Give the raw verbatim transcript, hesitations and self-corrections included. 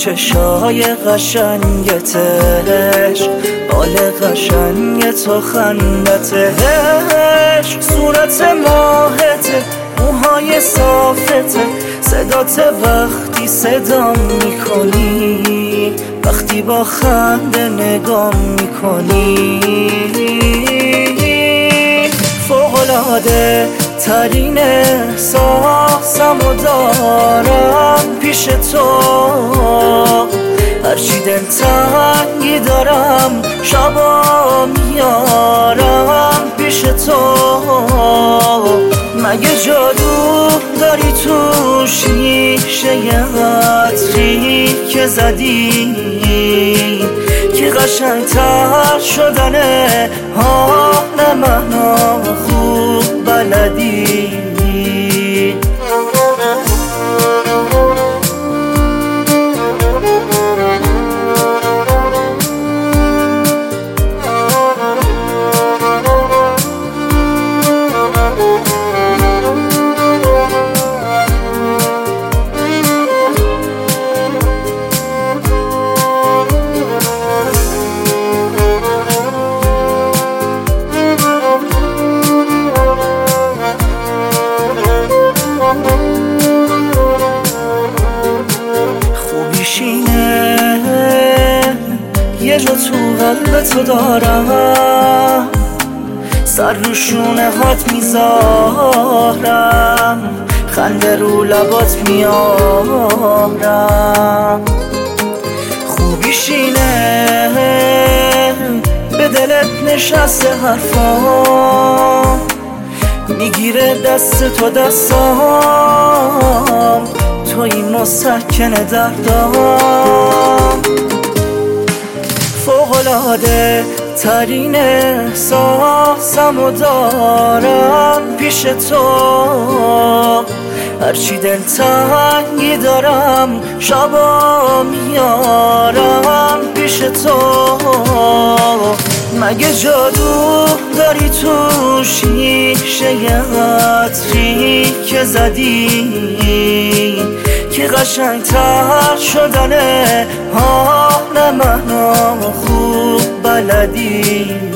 چشای قشنگتش، حال قشنگ تو خندتش، صورت ماهته، موهای صافته، صدات وقتی صدا میکنی، وقتی با خنده نگاه میکنی. فوق‌العاده ترین احساسم و دارم پیش تو، هرچی دلتنگی دارم شبا میارم پیش تو. مگه جادو داری تو شیشه عطری که زدی که قشنگتر شدنه حال منو خوب بلدی. یه جا تو قلب تو دارم، سر رو شونه هات میذارم، خنده رو لبات میارم. خوبیش اینه به دلت نشسته حرفام، میگیره دست تو دستام، تو این مسکن دردام. فوق‌العاده ترین احساسم و دارم پیش تو، هرچی دلتنگی دارم شبا میارم پیش تو. مگه جادو داری تو شیشه عطری که زدی که قشنگتر شدنه حال منو خوب بلدی.